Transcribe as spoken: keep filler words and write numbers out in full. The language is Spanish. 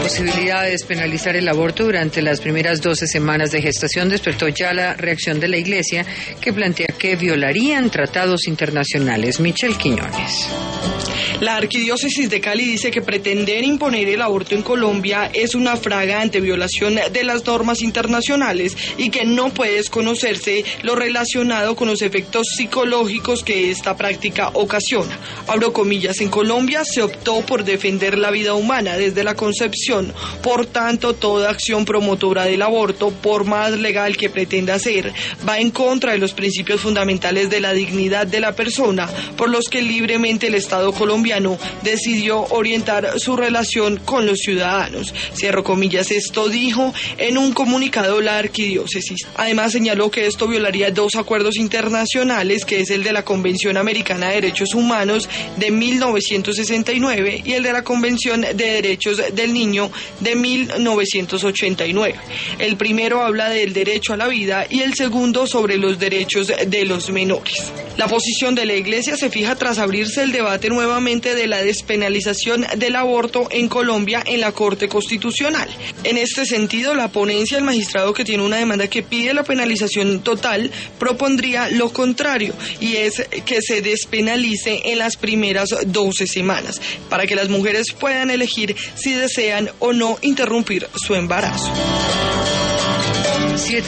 posibilidad de despenalizar el aborto durante las primeras doce semanas de gestación despertó ya la reacción de la Iglesia, que plantea que violarían tratados internacionales. Michelle Quiñones. La Arquidiócesis de Cali dice que pretender imponer el aborto en Colombia es una flagrante violación de las normas internacionales y que no puede desconocerse lo relacionado con los efectos psicológicos que esta práctica ocasiona. Abro comillas, en Colombia se optó por defender la vida humana desde la concepción, por tanto toda acción promotora del aborto, por más legal que pretenda ser, va en contra de los principios fundamentales de la dignidad de la persona, por los que libremente el Estado colombiano decidió orientar su relación con los ciudadanos. Cierro comillas, esto dijo en un comunicado la Arquidiócesis. Además señaló que esto violaría dos acuerdos internacionales, que es el de la Convención Americana de Derechos Humanos de mil novecientos sesenta y nueve y el de la Convención de Derechos del Niño de mil novecientos ochenta y nueve. El primero habla del derecho a la vida y el segundo sobre los derechos de los menores. La posición de la Iglesia se fija tras abrirse el debate nuevamente de la despenalización del aborto en Colombia en la Corte Constitucional. En este sentido, la ponencia del magistrado, que tiene una demanda que pide la penalización total, propondría lo contrario, y es que se despenalice en las primeras doce semanas, para que las mujeres puedan elegir si desean o no interrumpir su embarazo.